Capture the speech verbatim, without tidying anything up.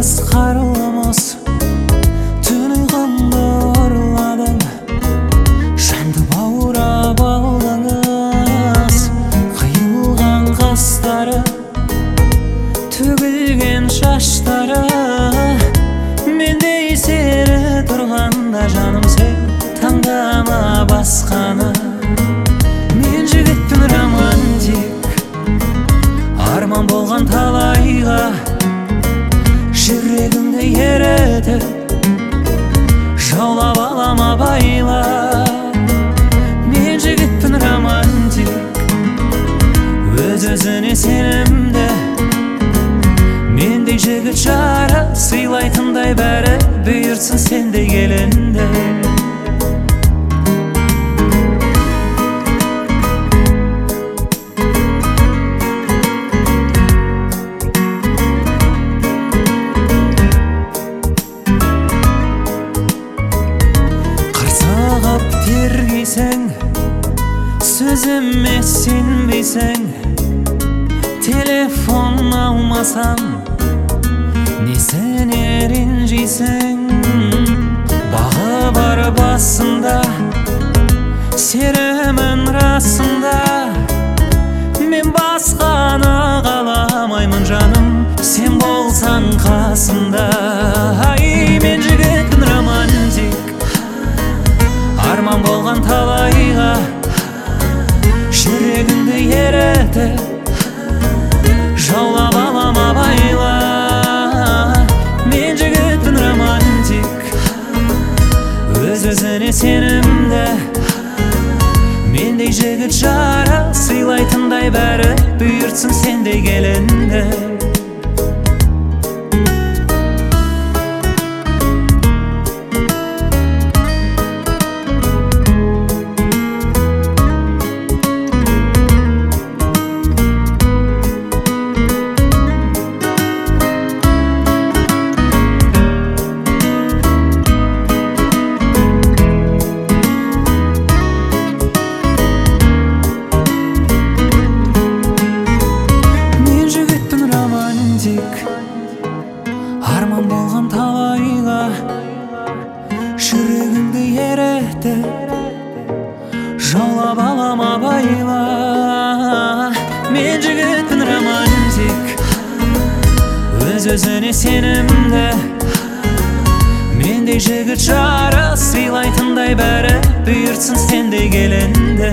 Сіз қарылымыз түн ұйқымды ұрладың, жанды баурап алдыңыз. Қиылған қастары, төгілген шаштары, мендей сері тұрғанда жаным сен таңдама басқаны. Мен жігітпін романтик, арман болған талайға жүрегімді еретіп, жаулап алама байла. Мен жігітпін романтик, өз-өзіне сенімді, мендей жігіт жары сыйлайтындай бәрі бұйыртсын сендей келінді. Қарсағып тергейсің, сөзіме сенбейсің, телефон алмасам несіне ренжисің? Бағы бар басында, серімін расында, мен басқаны қаламаймын жаным, сен болсаң қасымда. Ай, мен жігітпін романтик, арман болған талайға жүрегімді еретіп, жаулап алама байла. Мен жігітпін романтик, өз-өзіне сенімді, мендей жігіт жары сыйлайтындай бәрі бұйыртсын сендей келінді. Арман болған талайға жүрегімді еретіп, жаулап алама байла. Мен жігітпін романтик, өз-өзіне сенімді, мендей жігіт жары сыйлайтындай бәрі бұйыртсын сендей келінді.